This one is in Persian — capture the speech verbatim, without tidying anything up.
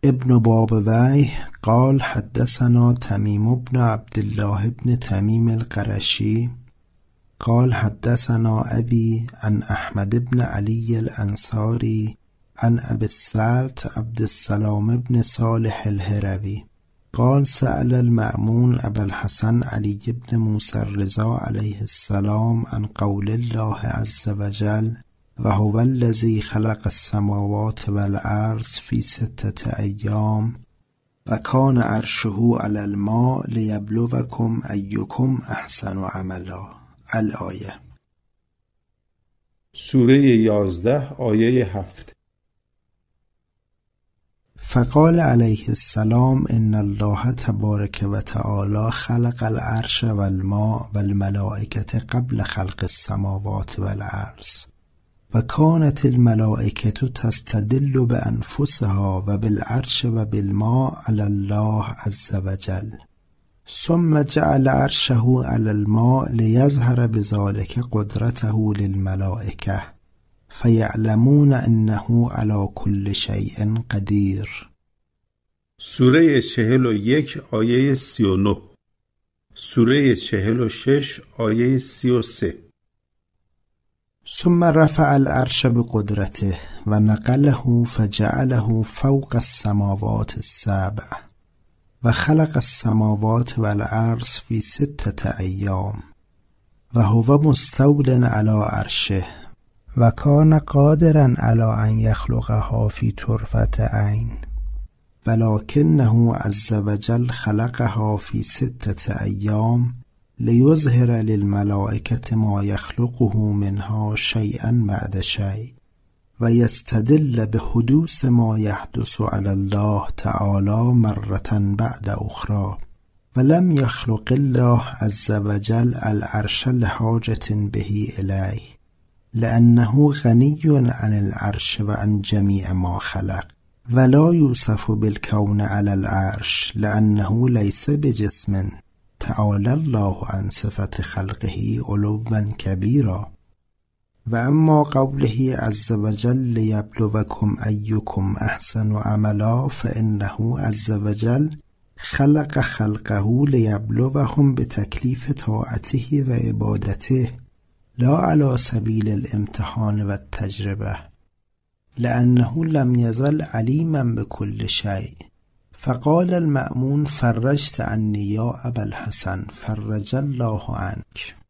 ابن بابويه قال حدثنا تميم بن عبد الله بن تميم القرشي قال حدثنا أبي عن أحمد بن علي الأنصاري عن أبي السلت عبد السلام بن صالح الهروي قال سأل المأمون أبا الحسن علي بن موسى الرضا عليه السلام عن قول الله عز وجل وهو الذي خلق السماوات والأرض في ستة أيام وكان عرشه على الماء ليبلوكم أيكم أحسن عملا. الآیه. سوره یازده آیه هفت. فقال عليه السلام إن الله تبارك وتعالى خلق العرش والماء والملائكة قبل خلق السماوات والأرض وكانت الملائكة تستدل بأنفسها وبالعرش وبالماء على الله عز وجل ثم جعل عرشه على الماء ليظهر بذلك قدرته للملائكة فيعلمون أنه على كل شيء قدير. سوره چهل و یک آیه سی و نه. سوره چهل و شش آیه سی و سه. ثم رفع العرش بقدرته ونقله فجعله فوق السماوات السبع وخلق السماوات والأرض في ستة أيام وهو مستول على عرشه وكان قادرا على أن يخلقها في طرفة عين ولكنه عز وجل خلقها في ستة أيام ليظهر للملائكة ما يخلقه منها شيئا بعد شيء ويستدل بحدوث ما يحدث على الله تعالى مرة بعد أخرى ولم يخلق الله عز وجل العرش لحاجة به إليه لأنه غني عن العرش وعن جميع ما خلق ولا يوصف بالكون على العرش لأنه ليس بجسم تعالى الله عن صفة خلقه علوا كبيرا. وأما قوله عز وجل ليبلوكم أيكم أحسن عملا فإنه عز وجل خلق خلقه ليبلوهم بتكليف طاعته وعبادته لا على سبيل الامتحان والتجربة لأنه لم يزل عليما بكل شيء. فقال المأمون فرجت عني يا أبا الحسن فرج الله عنك.